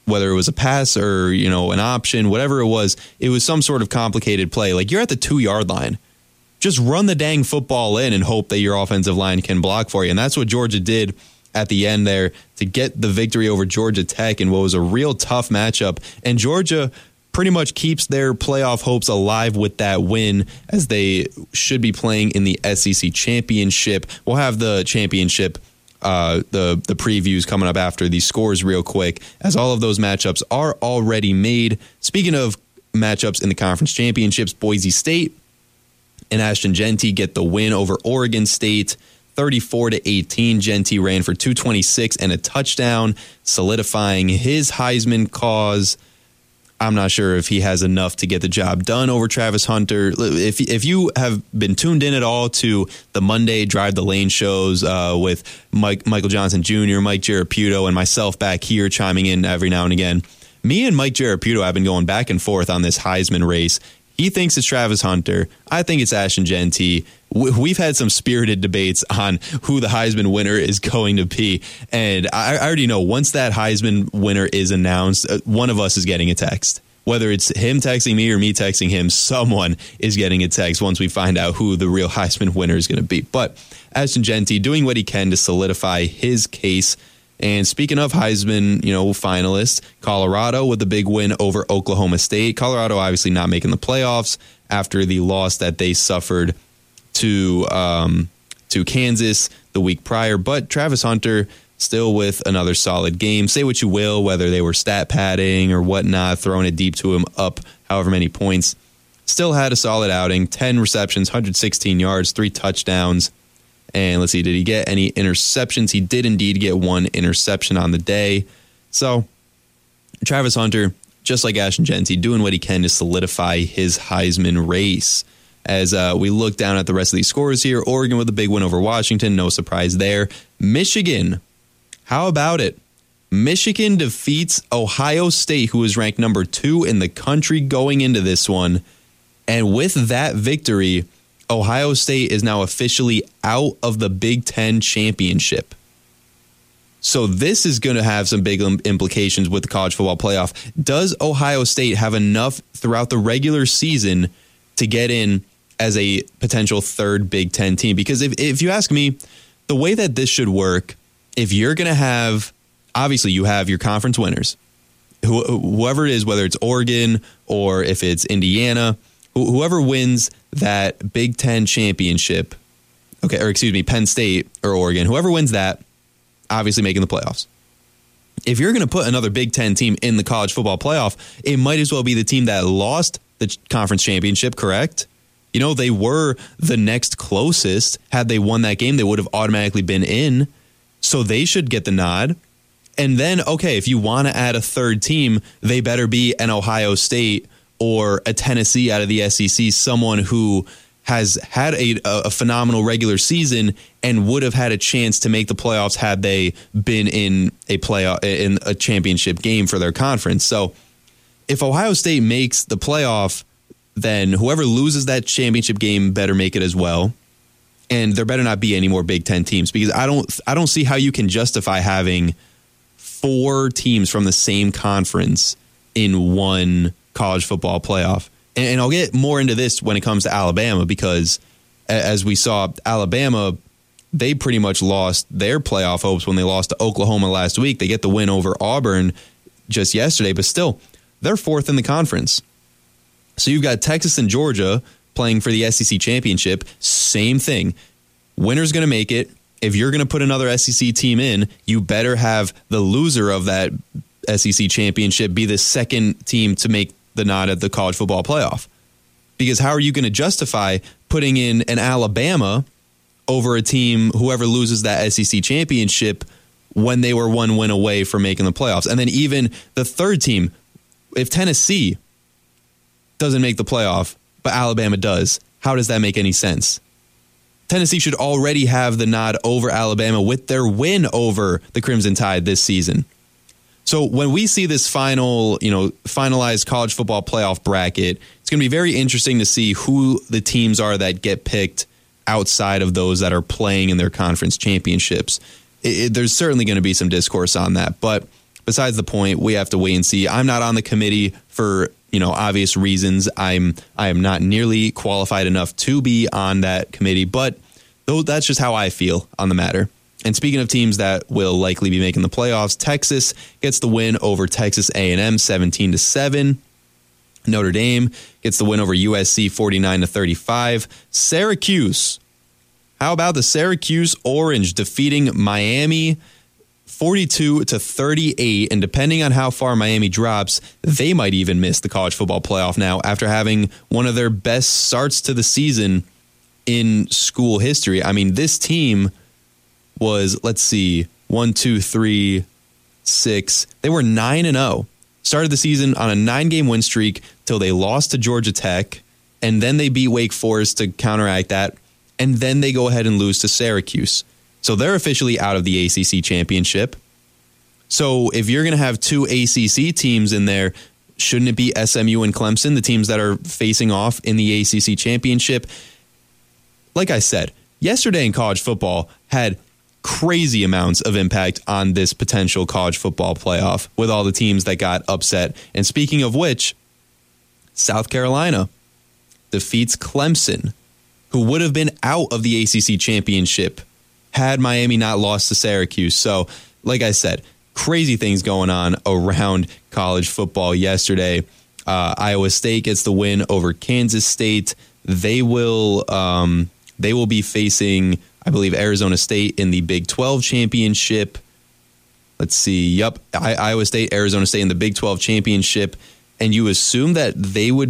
whether it was a pass or, an option, whatever it was some sort of complicated play. Like, you're at the 2-yard line. Just run the dang football in and hope that your offensive line can block for you. And that's what Georgia did at the end there to get the victory over Georgia Tech in what was a real tough matchup. And Georgia pretty much keeps their playoff hopes alive with that win, as they should be playing in the SEC championship. We'll have the championship, the previews coming up after these scores real quick, as all of those matchups are already made. Speaking of matchups in the conference championships, Boise State and Ashton Jeanty get the win over Oregon State, 34-18. Jeanty ran for 226 and a touchdown, solidifying his Heisman cause. I'm not sure if he has enough to get the job done over Travis Hunter. If you have been tuned in at all to the Monday Drive the Lane shows with Michael Johnson Jr., Mike Geraputo, and myself back here chiming in every now and again, me and Mike Geraputo have been going back and forth on this Heisman race. He thinks it's Travis Hunter. I think it's Ashton Jeanty. We've had some spirited debates on who the Heisman winner is going to be. And I already know once that Heisman winner is announced, one of us is getting a text. Whether it's him texting me or me texting him, someone is getting a text once we find out who the real Heisman winner is going to be. But Ashton Jeanty doing what he can to solidify his case. And speaking of Heisman, finalists, Colorado with a big win over Oklahoma State. Colorado obviously not making the playoffs after the loss that they suffered to Kansas the week prior. But Travis Hunter still with another solid game. Say what you will, whether they were stat padding or whatnot, throwing it deep to him up however many points. Still had a solid outing, 10 receptions, 116 yards, 3 touchdowns. And let's see, did he get any interceptions? He did indeed get 1 interception on the day. So Travis Hunter, just like Ashton Jeanty, doing what he can to solidify his Heisman race. As we look down at the rest of these scores here, Oregon with a big win over Washington. No surprise there. Michigan, how about it? Michigan defeats Ohio State, who is ranked number 2 in the country going into this one. And with that victory, Ohio State is now officially out of the Big Ten championship. So this is going to have some big implications with the college football playoff. Does Ohio State have enough throughout the regular season to get in as a potential third Big Ten team? Because if you ask me, the way that this should work, if you're going to have, obviously you have your conference winners, whoever it is, whether it's Oregon or if it's Indiana, whoever wins that Big Ten championship, Penn State or Oregon, whoever wins that, obviously making the playoffs. If you're going to put another Big Ten team in the college football playoff, it might as well be the team that lost the conference championship, correct? They were the next closest. Had they won that game, they would have automatically been in. So they should get the nod. And then, if you want to add a third team, they better be an Ohio State or a Tennessee out of the SEC, someone who has had a phenomenal regular season and would have had a chance to make the playoffs had they been in a championship game for their conference. So if Ohio State makes the playoff, then whoever loses that championship game better make it as well. And there better not be any more Big Ten teams, because I don't see how you can justify having 4 teams from the same conference in one college football playoff. And I'll get more into this when it comes to Alabama, because as we saw, Alabama, they pretty much lost their playoff hopes when they lost to Oklahoma last week. They get the win over Auburn just yesterday, but still, they're 4th in the conference. So you've got Texas and Georgia playing for the SEC championship. Same thing. Winner's going to make it. If you're going to put another SEC team in, you better have the loser of that SEC championship be the second team to make the nod at the college football playoff. Because how are you going to justify putting in an Alabama over a team, whoever loses that SEC championship, when they were 1 win away from making the playoffs? And then even the third team, if Tennessee doesn't make the playoff, but Alabama does, how does that make any sense? Tennessee should already have the nod over Alabama with their win over the Crimson Tide this season. So when we see this finalized college football playoff bracket, it's going to be very interesting to see who the teams are that get picked outside of those that are playing in their conference championships. There's certainly going to be some discourse on that. But besides the point. We have to wait and see. I'm not on the committee for obvious reasons. I am not nearly qualified enough to be on that committee, but though that's just how I feel on the matter. And speaking of teams that will likely be making the playoffs, Texas gets the win over Texas A&M 17-7. Notre Dame gets the win over USC 49-35. Syracuse. How about the Syracuse Orange defeating Miami 42-38, and depending on how far Miami drops, they might even miss the college football playoff now after having one of their best starts to the season in school history. I mean, this team was, 1, 2, 3, 6. They were 9-0. Started the season on a 9-game win streak till they lost to Georgia Tech, and then they beat Wake Forest to counteract that, and then they go ahead and lose to Syracuse. So they're officially out of the ACC championship. So if you're going to have 2 ACC teams in there, shouldn't it be SMU and Clemson, the teams that are facing off in the ACC championship? Like I said, yesterday in college football had crazy amounts of impact on this potential college football playoff with all the teams that got upset. And speaking of which, South Carolina defeats Clemson, who would have been out of the ACC championship had Miami not lost to Syracuse. So, like I said, crazy things going on around college football yesterday. Iowa State gets the win over Kansas State. They will be facing, I believe, Arizona State in the Big 12 championship. Let's see. Yep. Iowa State, Arizona State in the Big 12 championship. And you assume that they would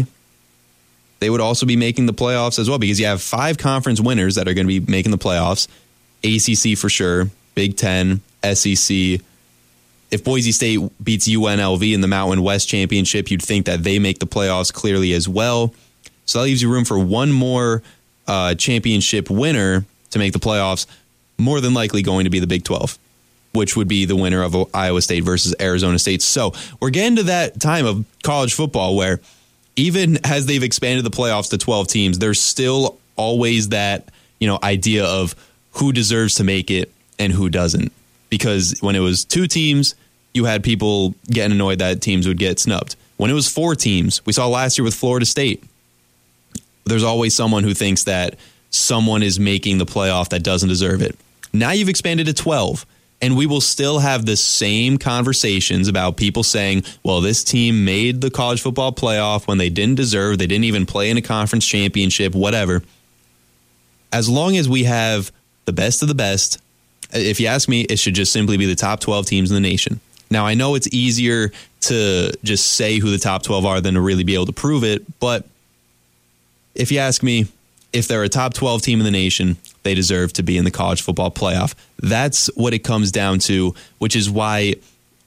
also be making the playoffs as well, because you have 5 conference winners that are going to be making the playoffs. ACC for sure, Big 10, SEC. If Boise State beats UNLV in the Mountain West Championship, you'd think that they make the playoffs clearly as well. So that leaves you room for one more championship winner to make the playoffs, more than likely going to be the Big 12, which would be the winner of Iowa State versus Arizona State. So we're getting to that time of college football where even as they've expanded the playoffs to 12 teams, there's still always that, idea of who deserves to make it and who doesn't. Because when it was 2 teams, you had people getting annoyed that teams would get snubbed. When it was 4 teams, we saw last year with Florida State, there's always someone who thinks that someone is making the playoff that doesn't deserve it. Now you've expanded to 12, and we will still have the same conversations about people saying, well, this team made the college football playoff when they didn't deserve, they didn't even play in a conference championship, whatever. As long as we have the best of the best, if you ask me, it should just simply be the top 12 teams in the nation. Now, I know it's easier to just say who the top 12 are than to really be able to prove it, but if you ask me, if they're a top 12 team in the nation, they deserve to be in the college football playoff. That's what it comes down to, which is why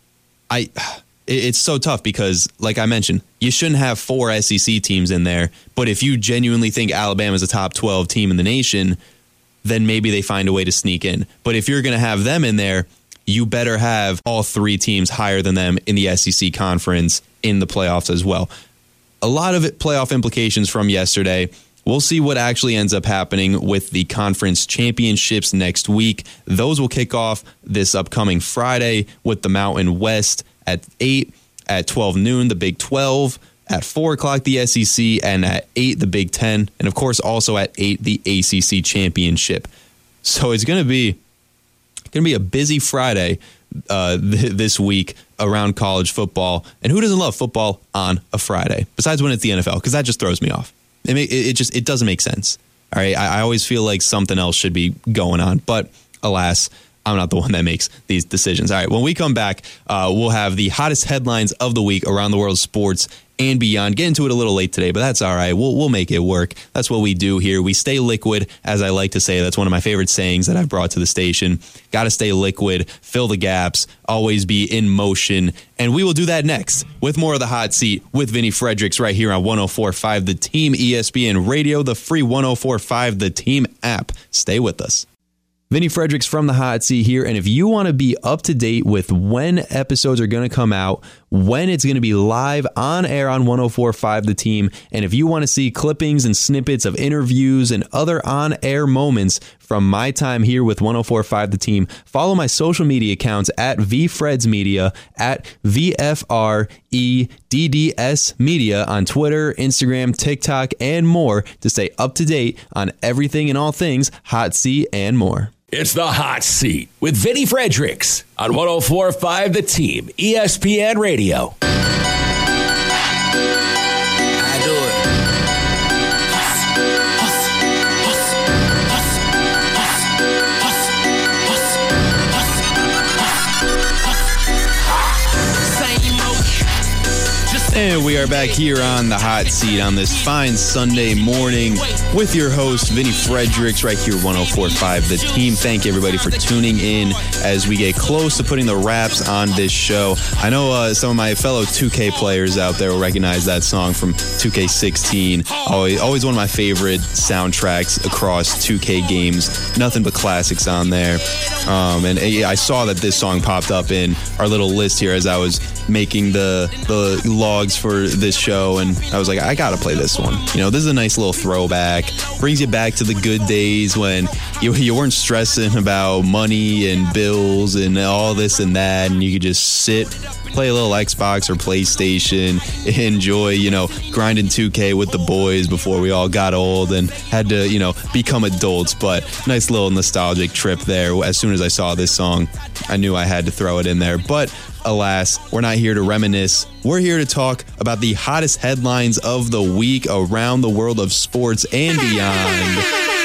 it's so tough because, like I mentioned, you shouldn't have 4 SEC teams in there, but if you genuinely think Alabama's a top 12 team in the nation, then maybe they find a way to sneak in. But if you're going to have them in there, you better have all 3 teams higher than them in the SEC conference in the playoffs as well. A lot of playoff implications from yesterday. We'll see what actually ends up happening with the conference championships next week. Those will kick off this upcoming Friday with the Mountain West at 8, at 12 noon, the Big 12, at 4 o'clock, the SEC, and at 8, the Big 10, and of course also at 8, the ACC championship. So it's going to be a busy Friday this week around college football. And who doesn't love football on a Friday, besides when it's the NFL? Because that just throws me off. It doesn't make sense. All right, I always feel like something else should be going on, but alas, I'm not the one that makes these decisions. All right, when we come back, we'll have the hottest headlines of the week around the world of sports and beyond. Get into it a little late today, but that's all right. We'll make it work. That's what we do here. We stay liquid, as I like to say. That's one of my favorite sayings that I've brought to the station. Got to stay liquid, fill the gaps, always be in motion. And we will do that next with more of the Hot Seat with Vinny Fredericks right here on 104.5 The Team, ESPN Radio, the free 104.5 The Team app. Stay with us. Vinny Fredericks from the Hot Seat here, and if you want to be up to date with when episodes are going to come out, when it's going to be live on air on 104.5 The Team. And if you want to see clippings and snippets of interviews and other on-air moments from my time here with 104.5 The Team, follow my social media accounts at VFredsMedia, at VFREDDS Media on Twitter, Instagram, TikTok, and more to stay up to date on everything and all things Hot Seat and more. It's the Hot Seat with Vinny Fredericks on 104.5 The Team, ESPN Radio. I do it. And we are back here on the Hot Seat on this fine Sunday morning with your host, Vinny Fredericks, right here, 104.5 The Team. Thank you, everybody, for tuning in as we get close to putting the wraps on this show. I know some of my fellow 2K players out there will recognize that song from 2K16. Always one of my favorite soundtracks across 2K games. Nothing but classics on there. And I saw that this song popped up in our little list here as I was making the logs for this show, and I was like, I gotta play this one. You know, this is a nice little throwback. Brings you back to the good days when you weren't stressing about money and bills and all this and that, and you could just sit, play a little Xbox or PlayStation, enjoy, grinding 2K with the boys before we all got old and had to, become adults. But nice little nostalgic trip there. As soon as I saw this song, I knew I had to throw it in there. But alas, we're not here to reminisce. We're here to talk about the hottest headlines of the week around the world of sports and beyond.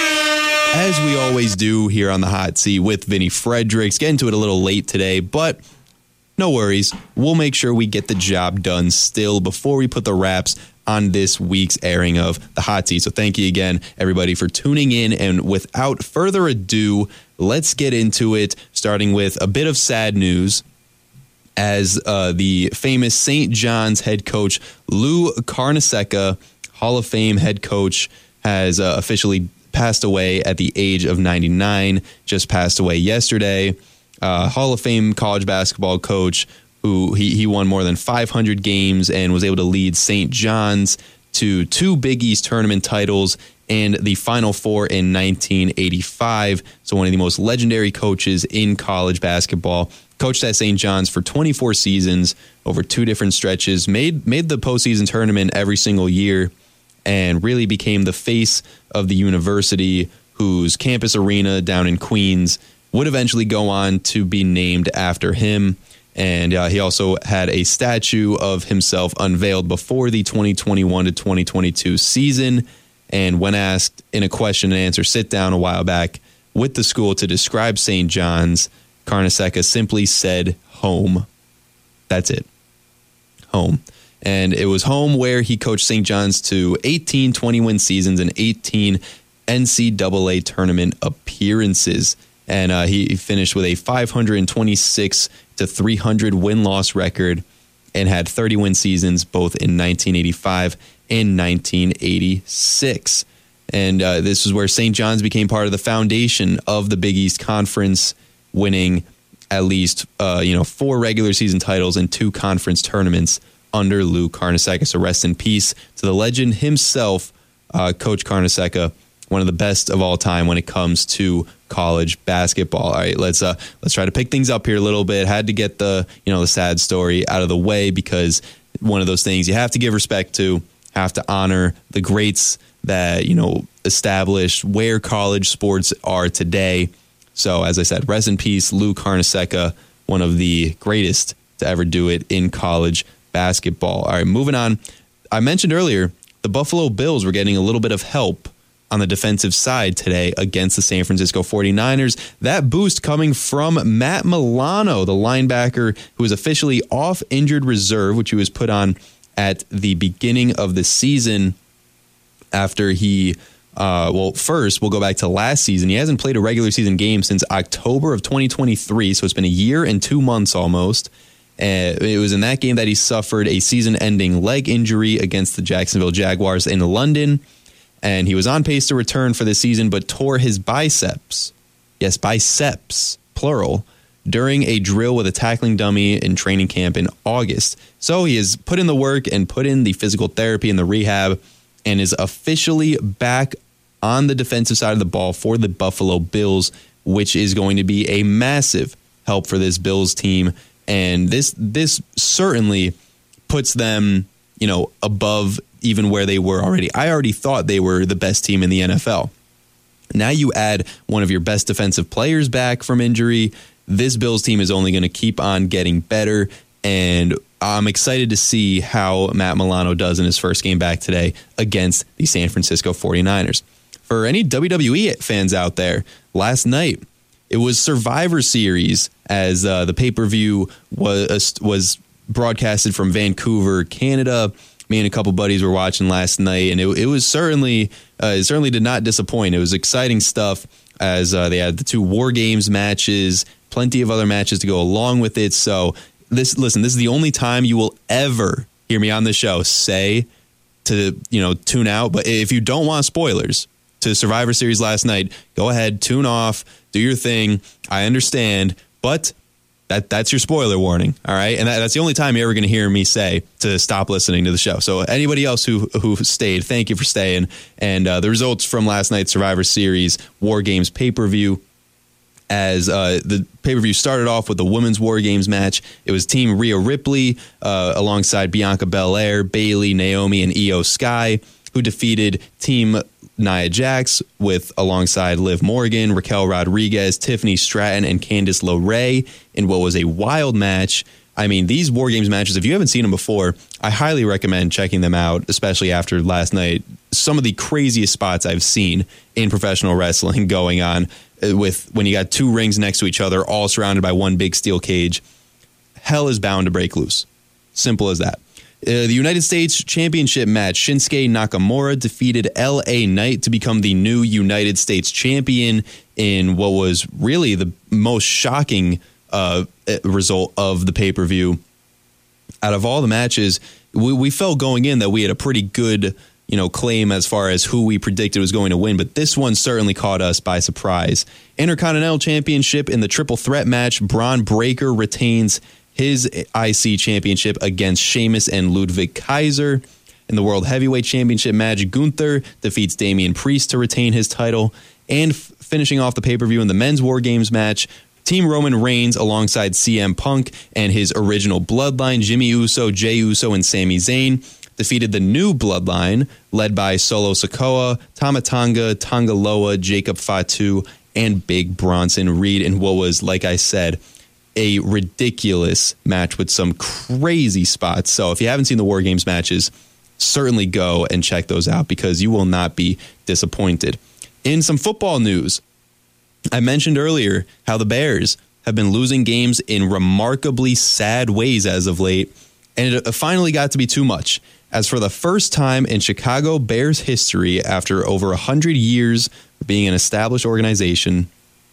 As we always do here on the Hot Seat with Vinny Fredericks. Get into it a little late today, but no worries. We'll make sure we get the job done still before we put the wraps on this week's airing of the Hot Seat. So thank you again, everybody, for tuning in. And without further ado, let's get into it, starting with a bit of sad news. As the famous St. John's head coach Lou Carnesecca, Hall of Fame head coach, has officially passed away at the age of 99, just passed away yesterday. Hall of Fame college basketball coach who he won more than 500 games and was able to lead St. John's to 2 Big East tournament titles and the Final Four in 1985. So one of the most legendary coaches in college basketball. Coached at St. John's for 24 seasons over 2 different stretches, made the postseason tournament every single year, and really became the face of the university, whose campus arena down in Queens would eventually go on to be named after him. And he also had a statue of himself unveiled before the 2021 to 2022 season. And when asked in a question and answer sit down a while back with the school to describe St. John's, Carnesecca simply said home. That's it. Home. And it was home where he coached St. John's to 18 20-win seasons and 18 NCAA tournament appearances. And he finished with a 526 to 300 win-loss record and had 30-win seasons both in 1985 and 1986. And this is where St. John's became part of the foundation of the Big East Conference, winning at least 4 regular season titles and 2 conference tournaments under Lou Carnesecca. So rest in peace to the legend himself, Coach Carnesecca, one of the best of all time when it comes to college basketball. All right, let's try to pick things up here a little bit. Had to get the sad story out of the way, because one of those things you have to give respect to, have to honor the greats that established where college sports are today. So, as I said, rest in peace, Lou Carnesecca, one of the greatest to ever do it in college basketball. All right, moving on. I mentioned earlier the Buffalo Bills were getting a little bit of help on the defensive side today against the San Francisco 49ers. That boost coming from Matt Milano, the linebacker who was officially off injured reserve, which he was put on at the beginning of the season after he first, we'll go back to last season. He hasn't played a regular season game since October of 2023, so it's been a year and 2 months almost. It was in that game that he suffered a season-ending leg injury against the Jacksonville Jaguars in London, and he was on pace to return for the season, but tore his biceps. Yes, biceps, plural, during a drill with a tackling dummy in training camp in August. So he has put in the work and put in the physical therapy and the rehab and is officially back on the defensive side of the ball for the Buffalo Bills, which is going to be a massive help for this Bills team. And this certainly puts them, above even where they were already. I already thought they were the best team in the NFL. Now you add one of your best defensive players back from injury. This Bills team is only going to keep on getting better. And I'm excited to see how Matt Milano does in his first game back today against the San Francisco 49ers. For any WWE fans out there, last night it was Survivor Series as the pay-per-view was broadcasted from Vancouver, Canada. Me and a couple buddies were watching last night, and it was certainly did not disappoint. It was exciting stuff as they had the two War Games matches, plenty of other matches to go along with it. So this is the only time you will ever hear me on the show say to tune out. But if you don't want spoilers to Survivor Series last night, go ahead, tune off, do your thing. I understand, but that's your spoiler warning, all right? And that's the only time you're ever going to hear me say to stop listening to the show. So anybody else who stayed, thank you for staying. And the results from last night's Survivor Series War Games pay-per-view, as the pay-per-view started off with the Women's War Games match. It was Team Rhea Ripley alongside Bianca Belair, Bayley, Naomi, and Io Sky, who defeated Team Nia Jax alongside Liv Morgan, Raquel Rodriguez, Tiffany Stratton, and Candice LeRae in what was a wild match. I mean, these War Games matches, if you haven't seen them before, I highly recommend checking them out, especially after last night. Some of the craziest spots I've seen in professional wrestling going on with when you got two rings next to each other, all surrounded by one big steel cage. Hell is bound to break loose. Simple as that. The United States Championship match, Shinsuke Nakamura defeated LA Knight to become the new United States champion in what was really the most shocking result of the pay-per-view. Out of all the matches, we felt going in that we had a pretty good claim as far as who we predicted was going to win, but this one certainly caught us by surprise. Intercontinental Championship in the triple threat match, Braun Breaker retains his IC championship against Sheamus and Ludwig Kaiser. In the World Heavyweight Championship match, Gunther defeats Damian Priest to retain his title. And finishing off the pay-per-view in the Men's War Games match, Team Roman Reigns alongside CM Punk and his original bloodline, Jimmy Uso, Jey Uso, and Sami Zayn, defeated the new bloodline led by Solo Sikoa, Tama Tonga, Tonga Loa, Jacob Fatu, and Big Bronson Reed in what was, like I said, a ridiculous match with some crazy spots. So if you haven't seen the War Games matches, certainly go and check those out because you will not be disappointed. In some football news, I mentioned earlier how the Bears have been losing games in remarkably sad ways as of late, and it finally got to be too much. As for the first time in Chicago Bears history, after over 100 years of being an established organization,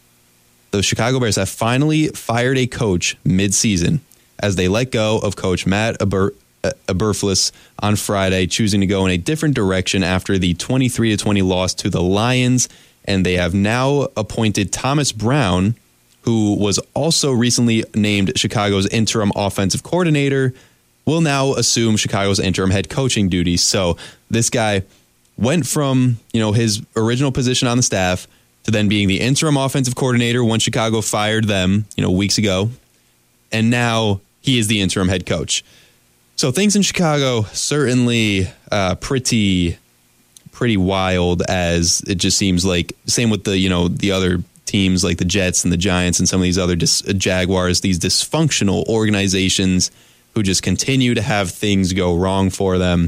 the Chicago Bears have finally fired a coach mid-season as they let go of coach Matt Eberflus on Friday, choosing to go in a different direction after the 23-20 loss to the Lions. And they have now appointed Thomas Brown, who was also recently named Chicago's interim offensive coordinator, will now assume Chicago's interim head coaching duties. So this guy went from, his original position on the staff to then being the interim offensive coordinator when Chicago fired them, weeks ago. And now he is the interim head coach. So things in Chicago certainly pretty wild, as it just seems like. Same with the other teams like the Jets and the Giants and some of these other Jaguars, these dysfunctional organizations who just continue to have things go wrong for them.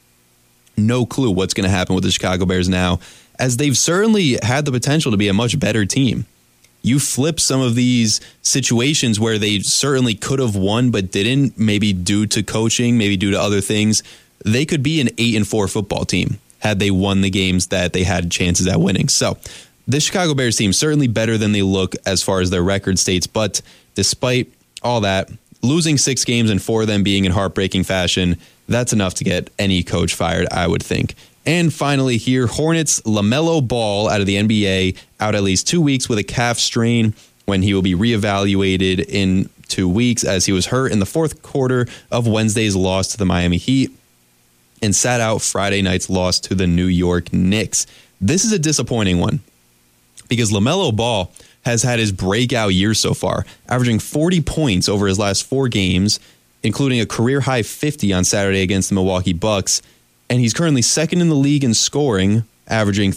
No clue what's going to happen with the Chicago Bears now, as they've certainly had the potential to be a much better team. You flip some of these situations where they certainly could have won but didn't, maybe due to coaching, maybe due to other things. They could be an 8-4 football team had they won the games that they had chances at winning. So the Chicago Bears team certainly better than they look as far as their record states. But despite all that, losing 6 games and 4 of them being in heartbreaking fashion, that's enough to get any coach fired, I would think. And finally here, Hornets LaMelo Ball out of the NBA, out at least 2 weeks with a calf strain. when he will be reevaluated in 2 weeks, as he was hurt in the fourth quarter of Wednesday's loss to the Miami Heat and sat out Friday night's loss to the New York Knicks. This is a disappointing one because LaMelo Ball has had his breakout year so far, averaging 40 points over his last 4 games, including a career-high 50 on Saturday against the Milwaukee Bucks. And he's currently second in the league in scoring, averaging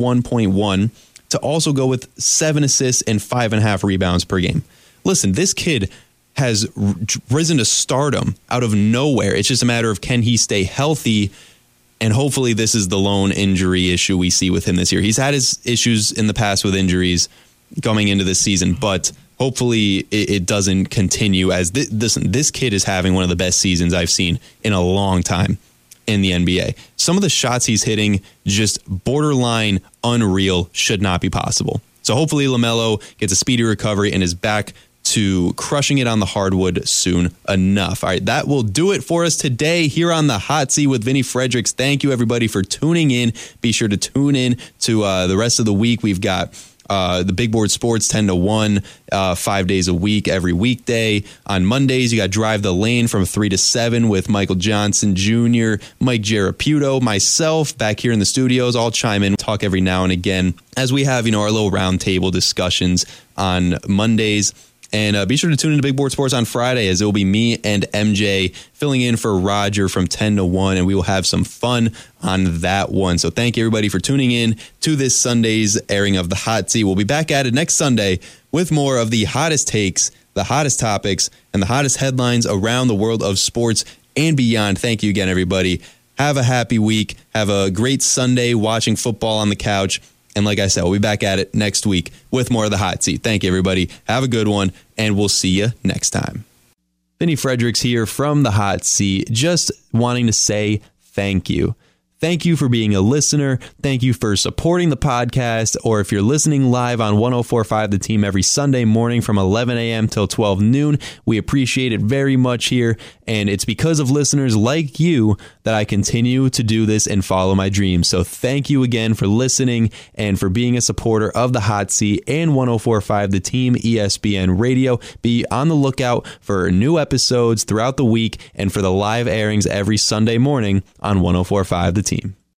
31.1, to also go with 7 assists and 5.5 rebounds per game. Listen, this kid has risen to stardom out of nowhere. It's just a matter of, can he stay healthy? And hopefully this is the lone injury issue we see with him this year. He's had his issues in the past with injuries coming into this season, but hopefully it doesn't continue, as this kid is having one of the best seasons I've seen in a long time in the NBA. Some of the shots he's hitting, just borderline unreal, should not be possible. So hopefully LaMelo gets a speedy recovery and is back to crushing it on the hardwood soon enough. All right, that will do it for us today here on the Hot Seat with Vinny Fredericks. Thank you, everybody, for tuning in. Be sure to tune in to the rest of the week. We've got the Big Board Sports 10 to 1, 5 days a week, every weekday. On Mondays, you got Drive the Lane from 3 to 7 with Michael Johnson Jr., Mike Geraputo, myself back here in the studios. I'll chime in, talk every now and again as we have, our little roundtable discussions on Mondays. And be sure to tune into Big Board Sports on Friday, as it will be me and MJ filling in for Roger from 10 to 1, and we will have some fun on that one. So thank you, everybody, for tuning in to this Sunday's airing of the Hot Seat. We'll be back at it next Sunday with more of the hottest takes, the hottest topics, and the hottest headlines around the world of sports and beyond. Thank you again, everybody. Have a happy week. Have a great Sunday watching football on the couch. And like I said, we'll be back at it next week with more of the Hot Seat. Thank you, everybody. Have a good one, and we'll see you next time. Vinny Fredericks here from the Hot Seat, just wanting to say thank you. Thank you for being a listener. Thank you for supporting the podcast. Or if you're listening live on 104.5 The Team every Sunday morning from 11 a.m. till 12 noon, we appreciate it very much here. And it's because of listeners like you that I continue to do this and follow my dreams. So thank you again for listening and for being a supporter of the Hot Seat and 104.5 The Team ESPN Radio. Be on the lookout for new episodes throughout the week and for the live airings every Sunday morning on 104.5 The Team.